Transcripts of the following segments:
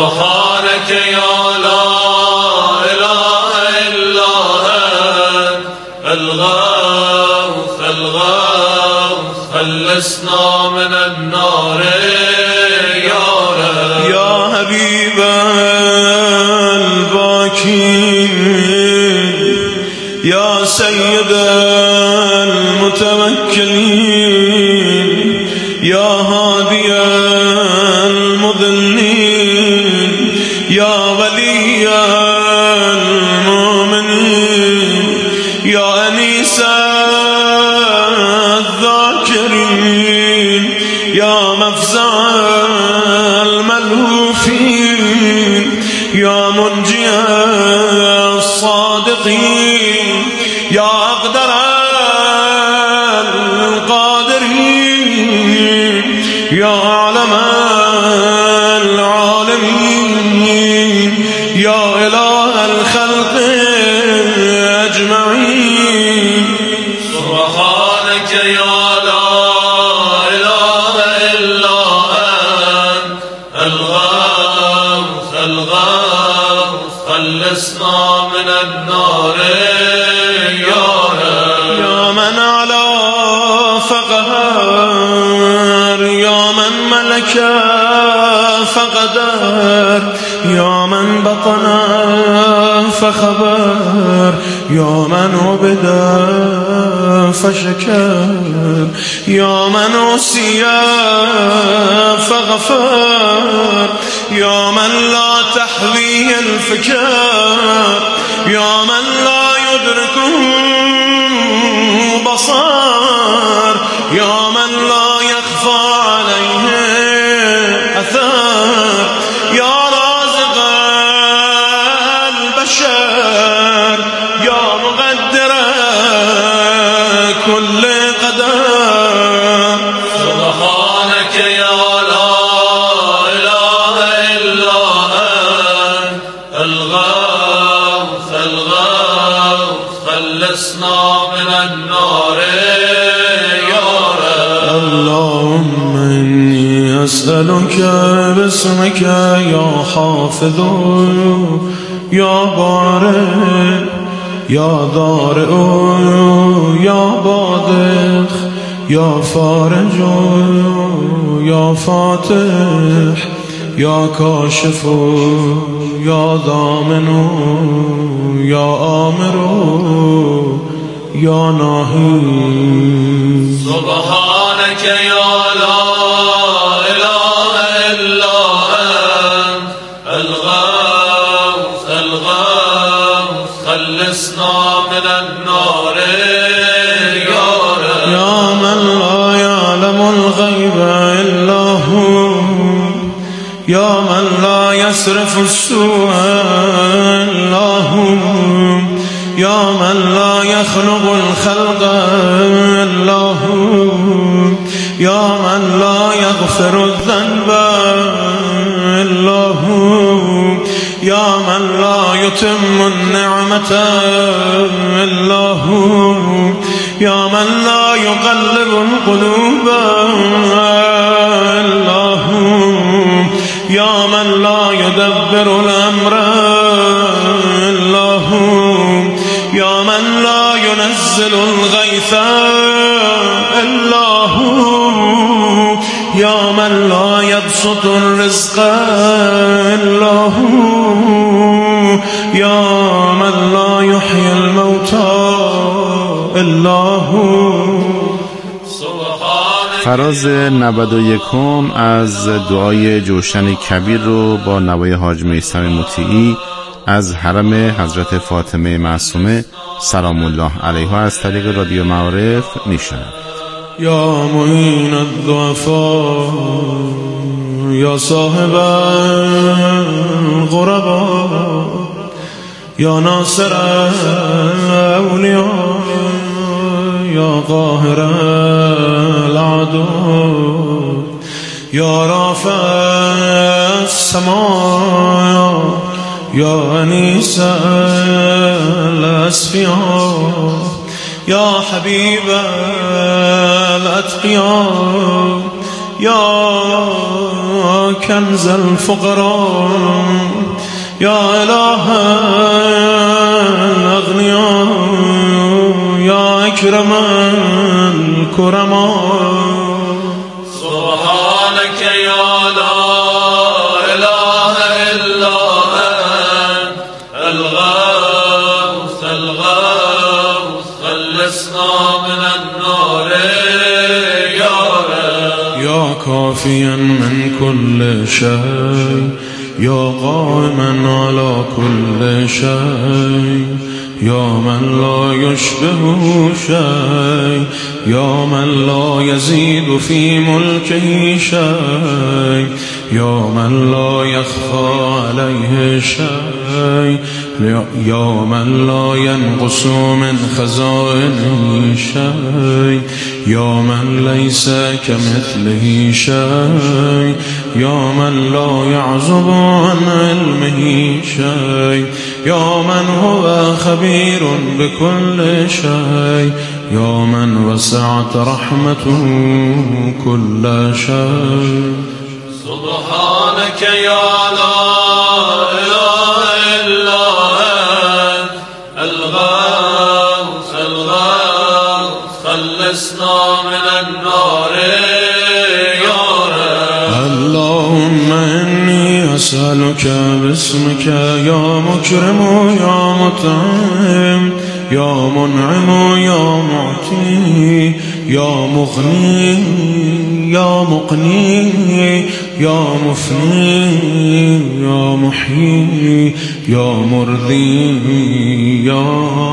سبحانك يا لا إله إلا أنت الغوث الغوث خلصنا من النار يا رب يا حبيب الباكين يا سيد المتوكلين يا هادي المذلين يا ولي المؤمنين يا أنيس الذاكرين يا مفزع الملهوفين يا منجي الصادقين يا أقدر القادرين يا أعلم العالمين يا إله الخلق أجمعين سبحانك يا لا إله إلا أنت الغوث الغوث خلصنا من النار يا رب يا من على فقهر يا من ملك فقدر يا من بطن فخبر يا من عبد فشكر يا من عصي فغفر يا من لا تحويه الفكر يا من لا يدركه بصر يا من لا يخفى عليه أثر يا رازق البشر يا مقدر كل قدر سبحانك يا لا إله إلا أنت الغوث الغوث خلصنا من النار يا رب اللهم إني أسألك باسمك يا حافظ يا بارئ يا ضارئ يا بادخ يا فارج يا فاتح يا كاشف يا ضامن يا آمر يا ناهي سبحانك يا لا إله إلا أنت الغوث الغوث خلصنا من النار يا رب يا من لا يعلم الغيب إلا هو يا من لا يصرف السوء إلا هو يا من لا يخلق الخلق إلا هو يا من لا يغفر الذنب إلا هو يا من لا يتم النعمة إلا هو يا من لا يقلب القلوب إلا هو يا من لا يدبر الأمر إلا هو يا من لا ينزل الغيث إلا هو يا من لا يبسط الرزق إلا هو يا من لا يحيي الموتى إلا هو. فراز 91 از دعای جوشن کبیر رو با نوای حاج میثم مطیعی از حرم حضرت فاطمه معصومه سلام الله علیها از طریق رادیو معارف میشنوید. یا معین الضعفاء یا صاحب الغرباء یا ناصر الاولیاء یا قاهر العدو یا رافع السماء یا انیس الاسفیاء یا حبیب الاتقیاء يا كنز الفقراء يا إله الأغنياء يا أكرم الكرماء سبحانك يا لا إله إلا أنت الغوث الغوث خلصنا من النار يا رب يا كافيا من كل شيء يا قائما على كل شيء يا من لا يشبه شيء يا من لا يزيد في ملكه شيء يا من لا يخفى عليه شيء يا من لا ينقص من خزائنه شيء يا من ليس كمثله شيء يا من لا يعزب عن علمه شيء يا من هو خبير بكل شيء يا من وسعت رحمته كل شيء سبحانك يا لا إله إلا أنت الغوث الغوث خلصنا من النار يا رب اللهم إني أسألك باسمك يا مكرم يا مطعم يا منعم يا معطي يا مغني يا مقني يا مفني يا محيي يا مرضي يا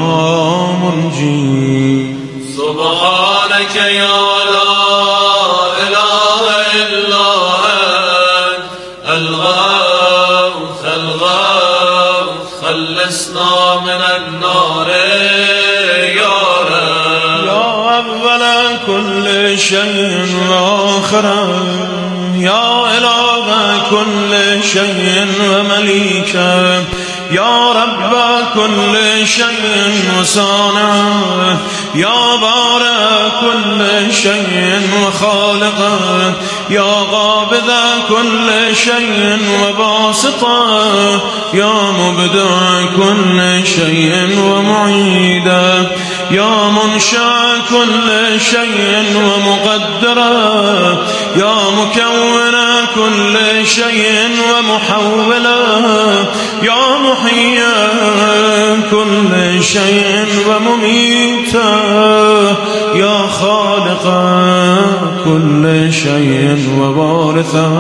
منجي سبحانك يا لا إله إلا أنت الغوث الغوث خلصنا من النار يا رب يا أول كل شيء وآخره يا إله كل شيء ومليكه يا رب كل شيء وصانعه يا بارئ كل شيء وخالقه يا قابض كل شيء وباسطه يا مبدع كل شيء ومعيده يا منشأ كل شيء ومقدره يا مكون كل شيء ومحوله يا محيي كل شيء ومميته يا خالق كل شيء ووارثه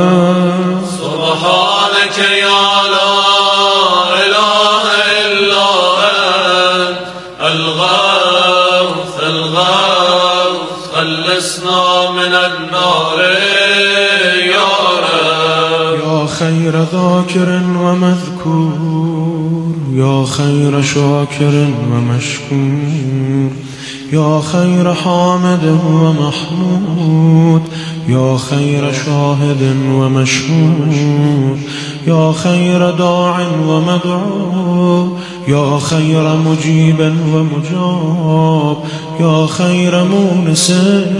سبحانك يا لا إله إلا أنت الغوث الغوث خلصنا من النار يا رب يا خير ذاكر ومذكور يا خير شاكر ومشكور يا خير حامد ومحمود يا خير شاهد ومشهود يا خير داع ومدعو يا خير مجيب ومجاب يا خير مونس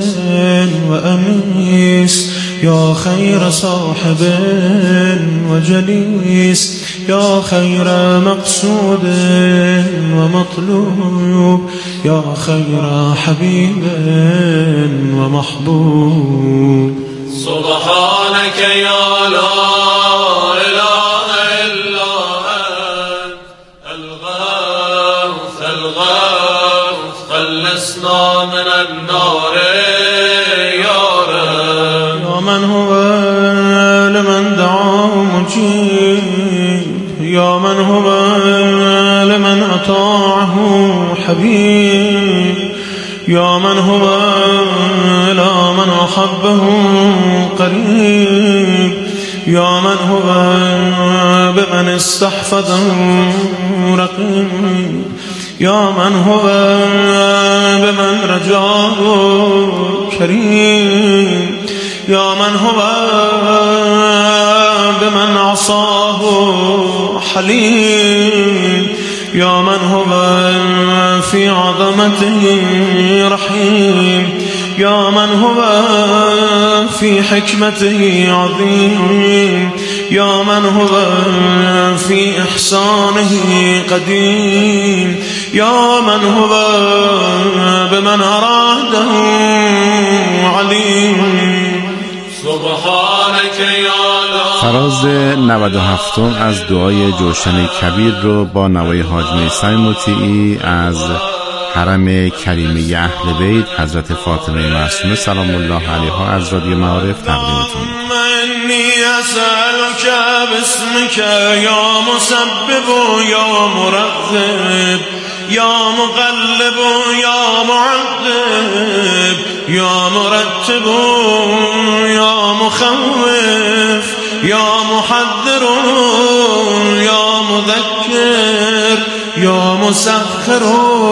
وأنيس يا خير صاحب وجليس يا خير مقصود ومطلوب يا خير حبيب ومحبوب سبحانك يا لا إله إلا أنت الغوث الغوث خلصنا من النار يا رب يا من هو لمن دعاه مجيب يا من هو لمن أطاعه حبيب يا من هو إلى من أحبه قريب يا من هو بمن استحفظه رقيب يا من هو بمن رجاه كريم يا من هو بمن عصاه حليم يا من هو في عظمته رحيم يا من هو في حكمته عظيم يا من هو في إحسانه قديم يا من هو بمن أراده عليم سبحانك یا لا. فراز 97 از دعای جوشن کبیر رو با نوای حاج میثم مطیعی از حرم کریمه اهل بیت حضرت فاطمه معصومه سلام الله علیها از رادیو معارف تقدیمتون. منی اسألک باسمک یا مسبب یا مرغب یا مقلب یا معذب یا مرتب یا مخوف یا محذر یا مذکر یا مسخر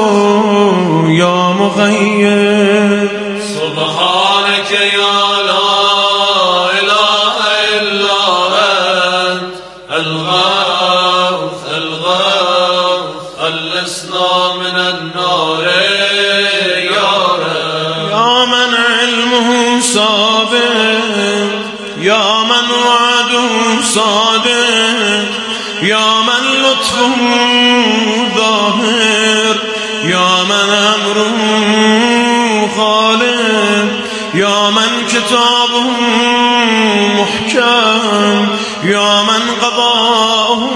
یا مغیر. سبحانك یا لا اله الا انت الغوث الغوث خلصنا من النار یا رب. یا من علمه ثابت یا من وعده صادق یا من لطفه ظاهر یا من امره خالق یا من کتابه محکم یا من قضاءه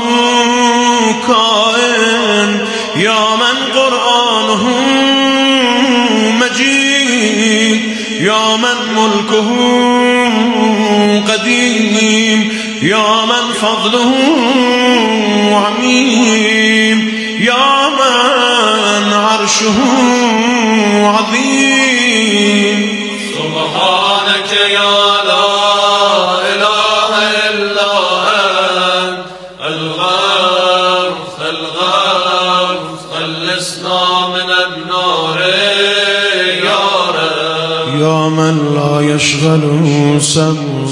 کائن یا من قرآنه مجید یا من ملکه قدیم یا من فضله عمیم یا من عرشه عظیم. سبحانك یا لا اله الا انت الغوث الغوث خلصنا من النار یا رب. یا من لا يشغله سم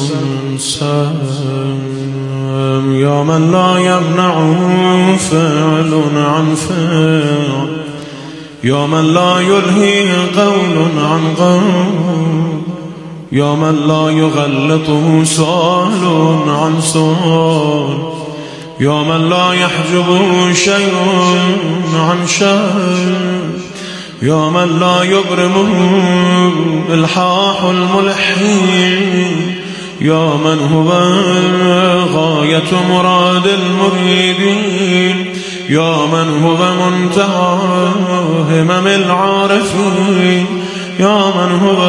یا من لا يمنع فعل عن فعل یا من لا يلهي قول عن قول یا من لا يغلطه سؤال عن سؤال یا من لا يحجبه شيء عن شيء یا من لا يبرمه الحاح الملحين یا من هو غایت مراد المريدين یا من هو منتهى همم العارفين یا من هو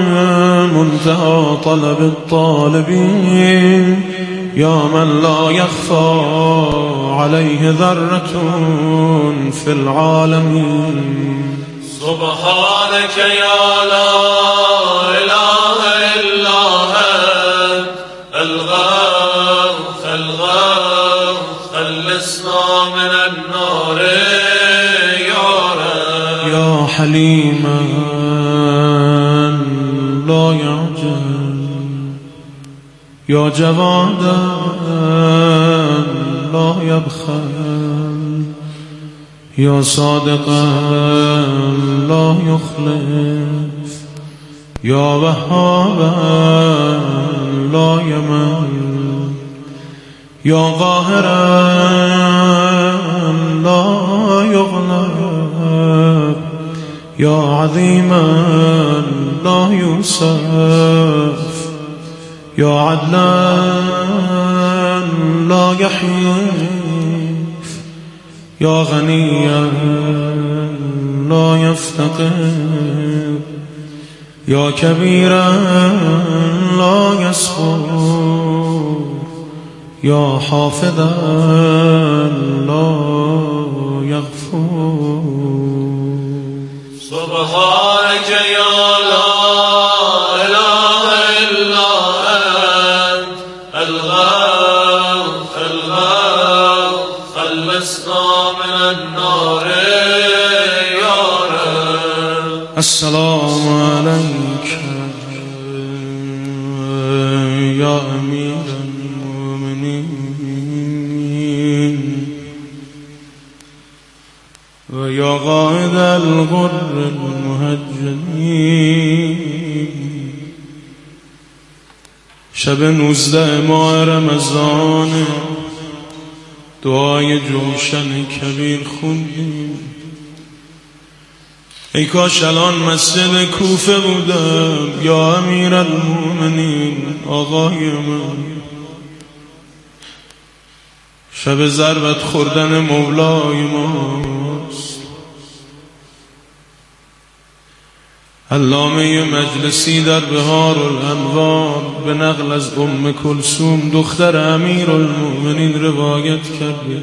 منتهى طلب الطالبين یا من لا يخفى عليه ذرة في العالمين. سبحانك یا لا اله الا انت الغوث الغوث خلصنا من النار یا رب. یا حلیما لا یعجل یا جوادا لا یبخل یا صادقا لا یخلف یا وهابا لا یمل یا قاهرا لا یغلب یا عظیما لا یوصف یا عدلا لا یحیف یا غنیا لا یفتقر یا کبیرا لا یسخر یا حافظا لا یغفر. سبحانك یا لا اله الا انت الغوث الغوث خلصنا من النار یا رب. السلام علیک یا امیر المؤمنین و یا یا قائد الغر المهجلین. شب 19 ماه رمضان دعای جوشن کبیر خوندیم. ای کاش الان مسجد کوفه بودم یا امیر المؤمنین آقای من. شب ضربت خوردن مولای ماست. علامه مجلسی در بهار الانوار به نقل از کلثوم دختر امیر المؤمنین روایت کرده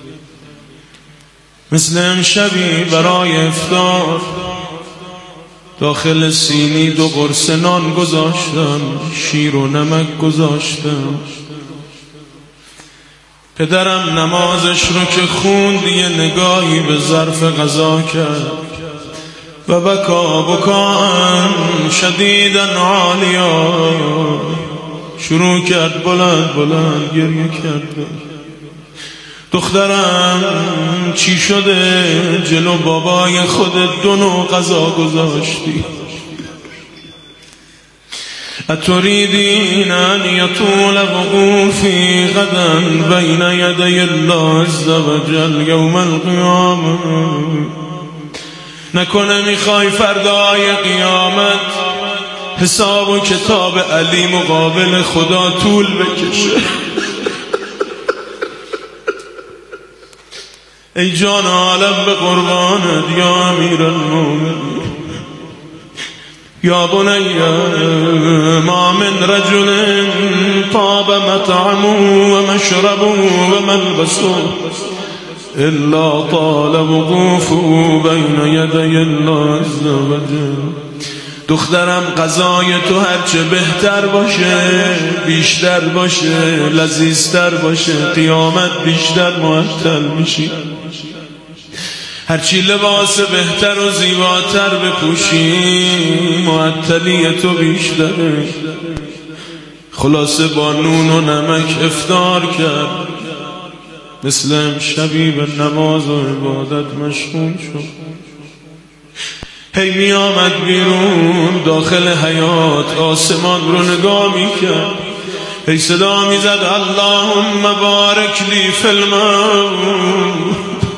مثل امشبی برای افطار داخل سینی 2 قرص نان گذاشتم، شیر و نمک گذاشتم. پدرم نمازش رو که خوند یه نگاهی به ظرف غذا کرد و بکا شدیداً عالیا شروع کرد بلند بلند گریه کرد. دخترم چی شده؟ جلو بابای خودت 2 نوع غذا گذاشتی. اتريدين ان يطول وقوفي غدا بين يدي الله عز وجل يوم القيامة؟ نکنه میخوای فردای قیامت حساب و کتاب علی مقابل خدا طول بکشه؟ ای جان عالم به قربانت یا امیر المؤمنین. یا بنی ما من رجل طاب مطعمه و مشربه و ملبسه الا طال وقوفه بین یدی الله عز وجل. دخترم غذای تو هرچه بهتر باشه، بیشتر باشه، لذیذتر باشه، قیامت بیشتر معطل میشی. هرچی لباس بهتر و زیباتر بپوشی معطلی تو بیشتره. خلاصه با نون و نمک افطار کرد، مثل امشبی به نماز و عبادت مشغول شد. هی می آمد بیرون داخل حیاط آسمان رو نگاه می کرد، هی صدا می زد اللهم بارک لی فی الموت.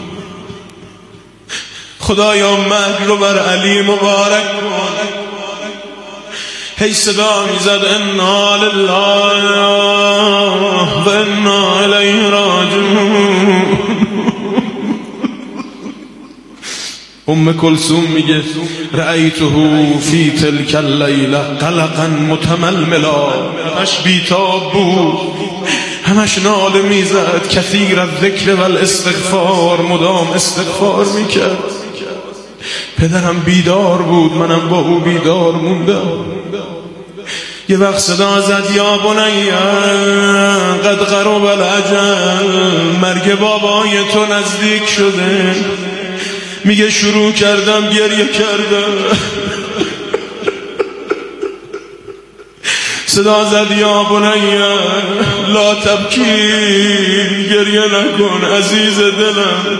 خدایا مرگ رو بر علی مبارک کن. هی صدا می زد انا لله و انا الیه راجعون. کلثوم میگه رأیته فی تلک اللیله قلقا متململا. همش بیتاب بود، همش ناله میزد، کثیر الذکر و الاستغفار، مدام استغفار میکرد. پدرم بیدار بود، منم با او بیدار موندم. یه وقت صدا زد یا بنی قد قرب الاجل، مرگ بابای تو نزدیک شده. میگه شروع کردم گریه کردم. صدا زد یا بنی لا تبکی، گریه نکن عزیز دلم.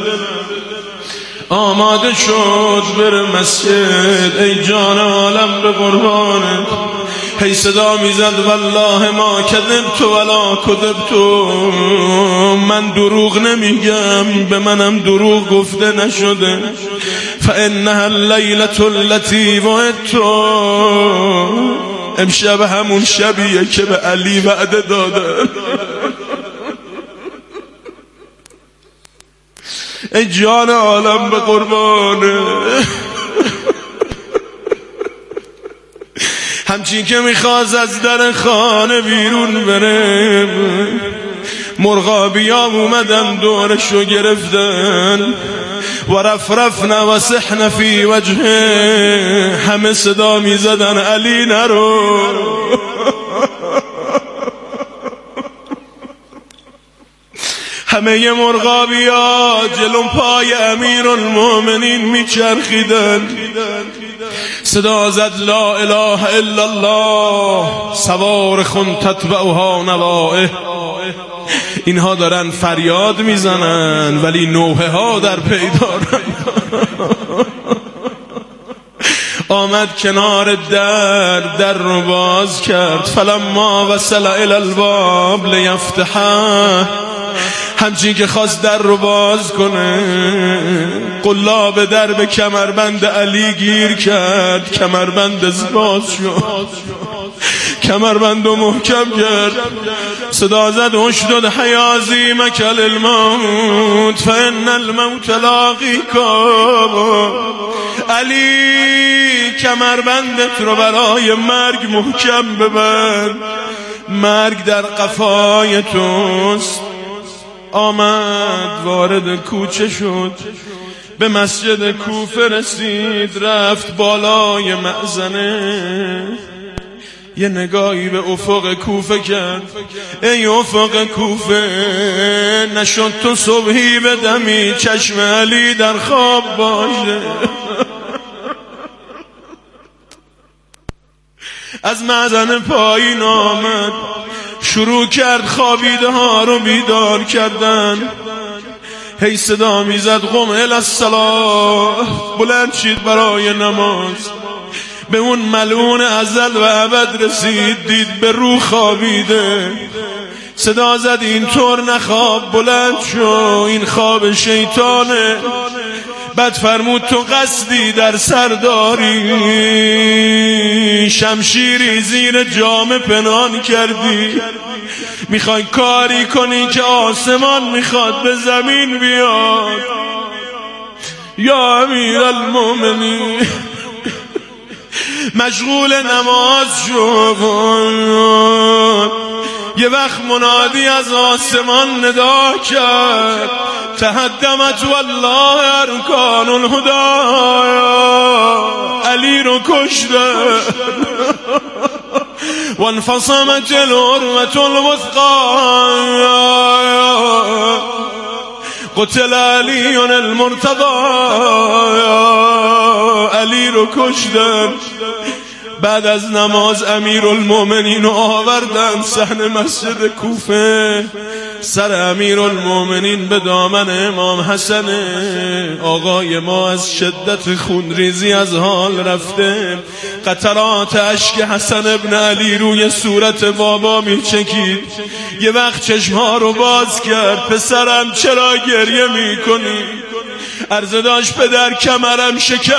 آماده شد بره مسجد، ای جان عالم به قربانت. هی صدا میزد والله ما کذبت ولا کذبت، من دروغ نمیگم، به منم دروغ گفته نشده. فانها اللیلة التي وعدت، امشب همون شبیه که به علی وعده دادن. ای جان عالم به قربانه. همچین که میخواست از در خانه بیرون بره، مرغابیا اومدن دورشو گرفتن و رفرفن و سحن فی وجهه. همه صدا میزدن علی نرو. همه مرغابیا جلو پای امیر المؤمنین میچرخیدن. صدا زد لا اله الا الله سوارخ تتبعها نوائه. اینها دارن فریاد میزنن ولی نوحه ها در پیدارن. آمد کنار در رو باز کرد. فلما وصل الی الباب لیفتحه، همچین که خواست در رو باز کنه قلاب در به کمربند علی گیر کرد. کمربند باز شد، کمربند رو محکم کرد. صدا زد اشدد حیازی مکل الموت فان الموت لاقیکم. علی کمربندت رو برای مرگ محکم ببند، مرگ در قفای توست. آمد وارد کوچه شد، به مسجد کوفه رسید، رفت بالای مأذنه، یه نگاهی به افق کوفه کرد. ای افق کوفه، نشد تو صبحی بدمی چشم علی در خواب باشه. از مأذنه پایین آمد، شروع کرد خوابیده ها رو بیدار کردن. هی صدا میزد قم الی الصلاة، بلند شید برای نماز. به اون ملعون ازل و ابد رسید، دید به رو خوابیده. صدا زد اینطور نخواب، بلند شو، این خواب شیطانه. بعد فرمود تو قصدی در سر داری، شمشیری زیر جامه پنهان کردی، میخوای کاری کنی که آسمان میخواد به زمین بیاد. یا امیر المؤمنین، مشغول نماز شد. یه وقت منادی از آسمان ندا کرد، تهدمت والله ارکان الهدایا، علی رو کشتن. وانفصمت العروة الوثقا، قتل علی المرتضی، علی رو کشتن. بعد از نماز امیرالمومنین رو آوردن صحن مسجد کوفه. سر امیرالمومنین به دامن امام حسن، آقای ما از شدت خونریزی از حال رفته. قطرات اشک حسن ابن علی روی صورت بابا می چکید. یه وقت چشمها رو باز کرد، پسرم چرا گریه می کنی؟ عرض داشت پدر کمرم شکست.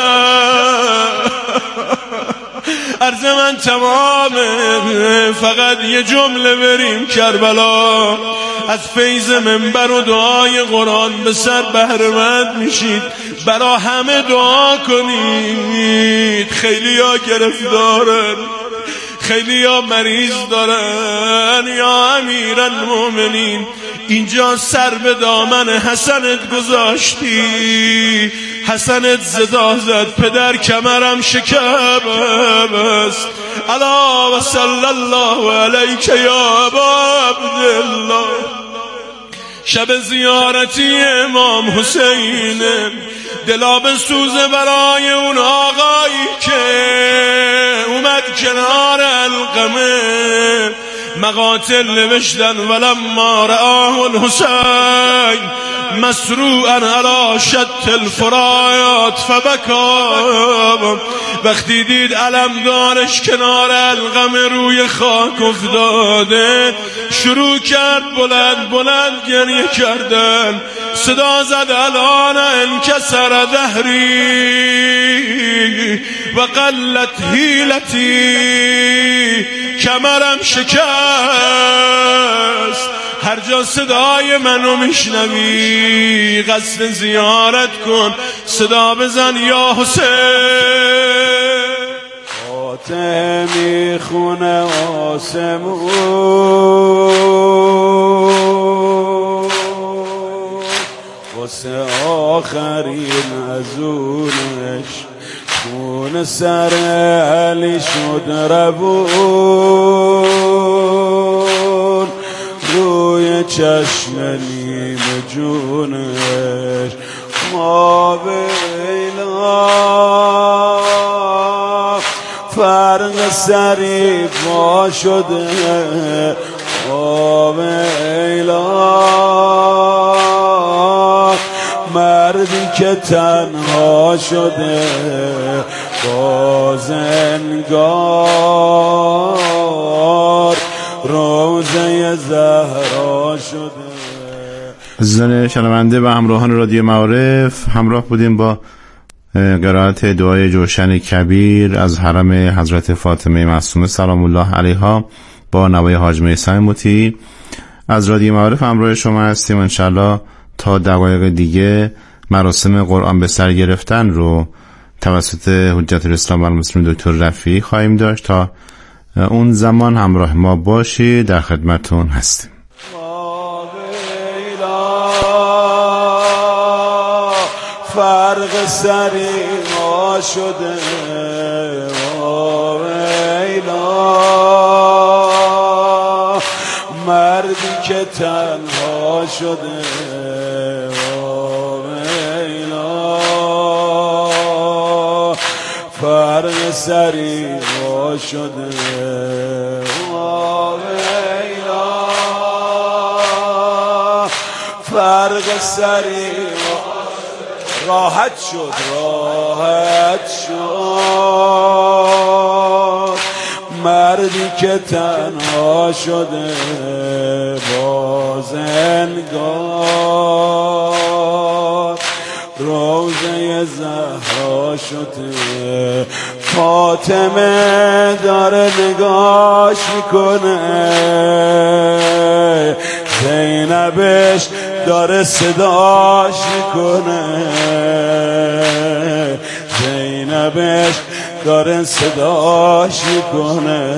عرض من تمامه، فقط یه جمله بریم کربلا، از فیض منبر و دعای قرآن به سر بهره‌مند میشید. برا همه دعا کنید. خیلی ها گرفتارن، خیلی ها مریض دارن. یا امیرالمومنین، اینجا سر به دامن حسنت گذاشتی، حسنت صدا زد پدر کمرم شکست. الا و صلی الله علیک یا ابا عبدالله. شب زیارتی امام حسین، دلا به سوزه برای اون آقایی که اومد کنار القمه. مقاتل نوشتن ولما رآه الحسین مسروعا علی شط الفرات فبکا. وقتی دید علمدارش کنار القمه روی خاک افتاده، شروع کرد بلند بلند گریه کردن. صدا زد الان انکسر ظهری و قلت حیلتی، کمرم شکست. هر جا صدای منو میشنوی قصد زیارت کن، صدا بزن یا حسین. فاتحه میخونه آسمون، واسه آخرین ازونش خون سر علی شد روون. روی چشم نیمه جونش ما بینا، فرق سری پا شده ویلا مردی که تنها شده با زنگار روزه زهرا شده. عزیزان شنونده و همراهان رادیو معارف، همراه بودیم با قرائت دعای جوشن کبیر از حرم حضرت فاطمه معصومه سلام الله علیها با نوای حاج میثم مطیعی. از رادیو معارف همراه شما هستیم. انشالله تا دقایق دیگه مراسم قرآن به سر گرفتن رو توسط حجت الاسلام و المسلمین دکتر رفیعی خواهیم داشت. تا اون زمان همراه ما باشید، در خدمتون هستیم. فرق سری ما شده ویلا مردی که تنها شده ویلا فرق سری ما شده ویلا فرق سری راحت شد مردی که تنها شده با زنگار روزه زهرا شده. فاطمه داره نگاش میکنه، زینبش داره صداش میکنه، زینبش داره صداش میکنه،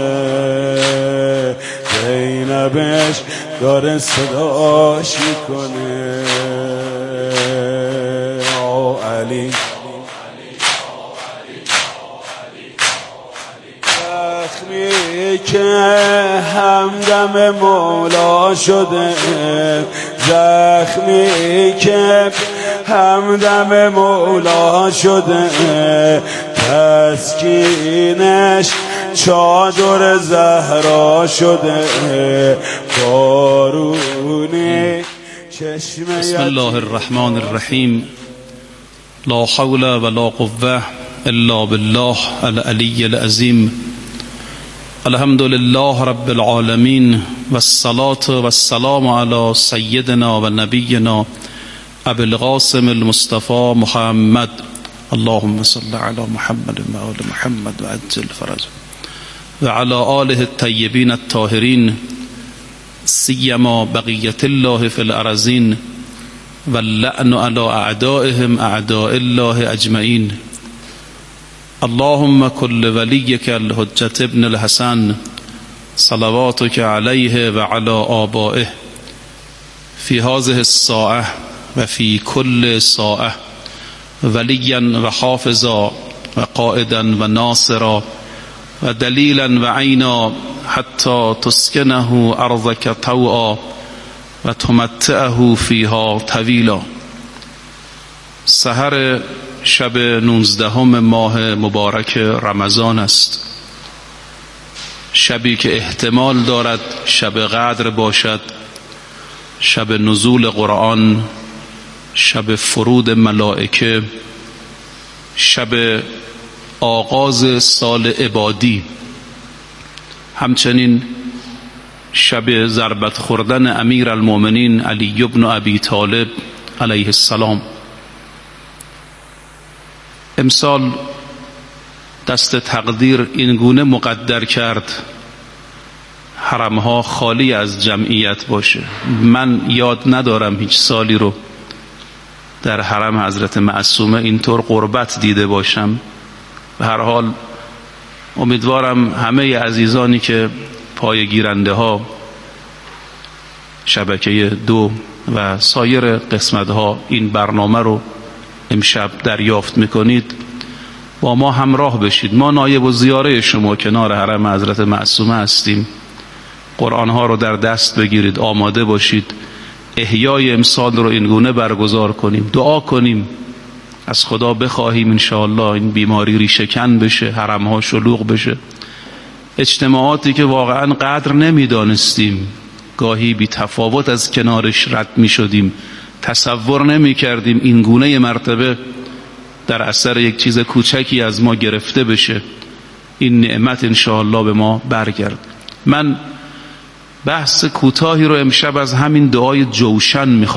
زینبش داره صداش میکنه. او علی زخمی که همدم مولا شده، زخمی که همدم مولا شده، تسکینش چادر زهرا شده، بارونی چشم. بسم الله الرحمن الرحیم. لا حول ولا قوة الا بالله العلی العظیم. الحمد لله رب العالمین والصلاة والسلام علی سیدنا و نبینا ابی القاسم المصطفى محمد. اللهم صل علی محمد و آل محمد و عجل فرجه و علی آله الطیبین الطاهرین سیما بقیت الله فی الارضین و اللعن علی اعدائهم اعداء الله اجمعین. اللهم كل وليك الحجة ابن الحسن صلواتك عليه وعلى آبائه في هذه الساعة وفي كل ساعة وليا وحافظا وقائدا وناصرا ودليلا وعينا حتى تسكنه أرضك طوعا وتمتعه فيها طويلا. سحر شب 19 ماه مبارک رمضان است، شبی که احتمال دارد شب قدر باشد، شب نزول قرآن، شب فرود ملائکه، شب آغاز سال عبادی، همچنین شب ضربت خوردن امیر المؤمنین علی بن ابی طالب علیه السلام. امسال دست تقدیر این گونه مقدر کرد حرمها خالی از جمعیت باشه. من یاد ندارم هیچ سالی رو در حرم حضرت معصومه اینطور قربت دیده باشم. به هر حال امیدوارم همه عزیزانی که پای گیرنده ها، شبکه 2 و سایر قسمت ها این برنامه رو امشب دریافت میکنید با ما همراه بشید. ما نایب و زیاره شما کنار حرم حضرت معصومه هستیم. قرآن ها رو در دست بگیرید، آماده باشید، احیای امسال رو اینگونه برگزار کنیم، دعا کنیم، از خدا بخواهیم انشاءالله این بیماری ریشه کن بشه، حرم ها شلوغ بشه، اجتماعاتی که واقعا قدر نمیدانستیم، گاهی بی تفاوت از کنارش رد می شدیم، تصور نمی کردیم این گونه مرتبه در اثر یک چیز کوچکی از ما گرفته بشه. این نعمت انشاءالله به ما برگرد. من بحث کوتاهی رو امشب از همین دعای جوشن می